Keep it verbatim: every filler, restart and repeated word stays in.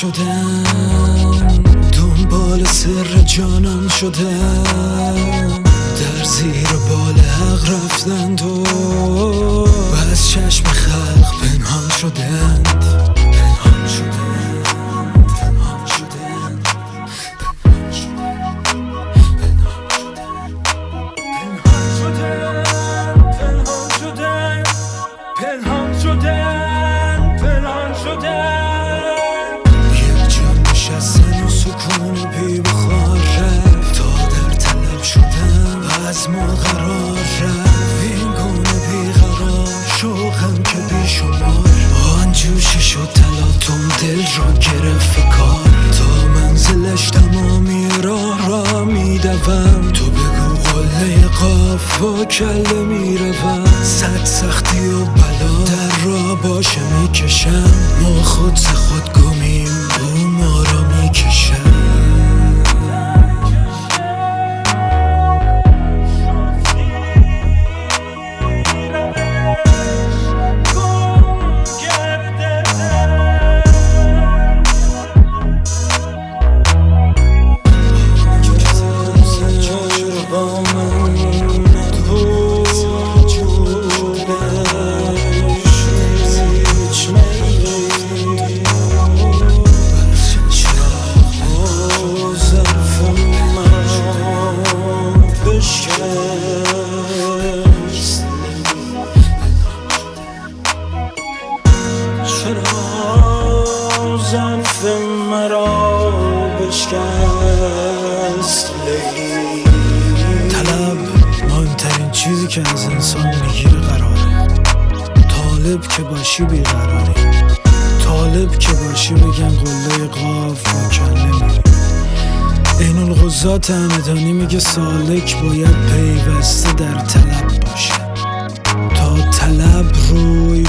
شدم، دنبال سر جانان شدم، در زیر بال حق رفتند و از چشم خلق پنهان شدند، پنهان شدند، پنهان شدند، پنهان شدند، پنهان شدند، پنهان شدند، پنهان شدند. یک جا نشستن و سکون بی بخار رفت، تا در طلب شدن از ما قرار رفت. این گونه بیقرار شوقم که بی شمار، آن جوشش و تلاطم دل را گرفت کار. تا منزلش تمامی راه را میدوم، تو بگو قله قاف با کله میروم. صد سختی و بلا در راه باشه میکشم، ما خود ز خود گمیم او ما را میکشم. زنف مرا بشکست لیلی. طلب مهمترین چیزی که از انسان میگیره قراره. طالب که باشی بیقراری، طالب که باشی بگن قله قاف با کله میری. این القضات همدانی میگه سالک باید پیوسته در طلب باشه، تا طلب روی